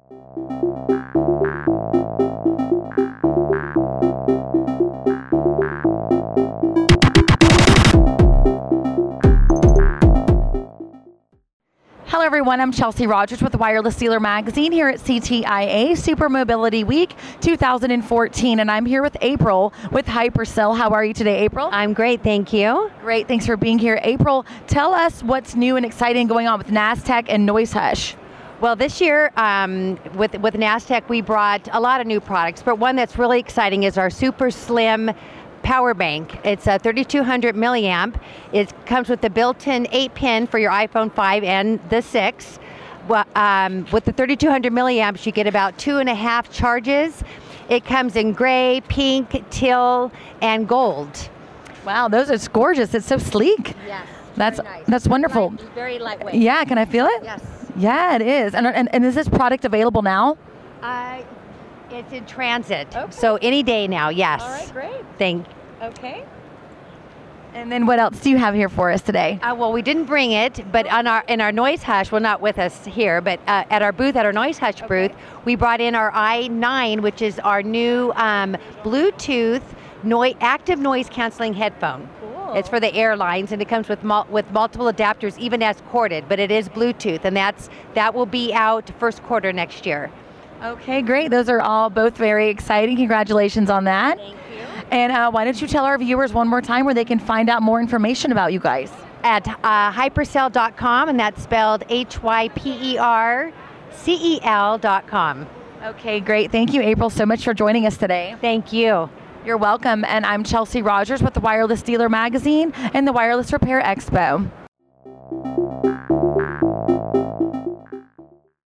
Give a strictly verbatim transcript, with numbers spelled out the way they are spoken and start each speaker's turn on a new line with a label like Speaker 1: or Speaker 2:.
Speaker 1: Hello everyone, I'm Chelsea Rogers with Wireless Dealer Magazine here at C T I A Super Mobility Week two thousand fourteen, and I'm here with April with Hypercell. How are you today, April?
Speaker 2: I'm great, thank you.
Speaker 1: Great, thanks for being here. April, tell us what's new and exciting going on with Nastec and Noise Hush.
Speaker 2: Well, this year um, with, with Nastec, we brought a lot of new products, but one that's really exciting is our super slim power bank. It's a thirty-two hundred milliamp. It comes with the built-in eight pin for your iPhone five and the six. Well, um, with the thirty-two hundred milliamps, you get about two and a half charges. It comes in gray, pink, teal, and gold.
Speaker 1: Wow, those are gorgeous. It's so sleek.
Speaker 2: Yes.
Speaker 1: That's
Speaker 2: nice.
Speaker 1: that's wonderful.
Speaker 2: Light, very lightweight.
Speaker 1: Yeah, can I feel it?
Speaker 2: Yes.
Speaker 1: Yeah, it is. And and, and is this product available now?
Speaker 2: Uh, it's in transit.
Speaker 1: Okay.
Speaker 2: So any day now, yes.
Speaker 1: All right, great.
Speaker 2: Thank
Speaker 1: Okay. And then what else do you have here for us today?
Speaker 2: Uh, well, we didn't bring it, but on our in our Noise Hush, well, not with us here, but uh, at our booth, at our Noise Hush
Speaker 1: Okay.
Speaker 2: booth, we brought in our i nine, which is our new um, Bluetooth noi- active noise canceling headphone.
Speaker 1: Cool.
Speaker 2: It's for the airlines, and it comes with mul- with multiple adapters, even as corded, but it is Bluetooth, and that's that will be out first quarter next year.
Speaker 1: Okay, great. Those are all both very exciting. Congratulations on that.
Speaker 2: Thank you.
Speaker 1: And uh, why don't you tell our viewers one more time where they can find out more information about you guys?
Speaker 2: At uh, hypercell dot com, and that's spelled H Y P E R C E L dot com.
Speaker 1: Okay, great. Thank you, April, so much for joining us today.
Speaker 2: Thank you.
Speaker 1: You're welcome. And I'm Chelsea Rogers with the Wireless Dealer Magazine and the Wireless Repair Expo.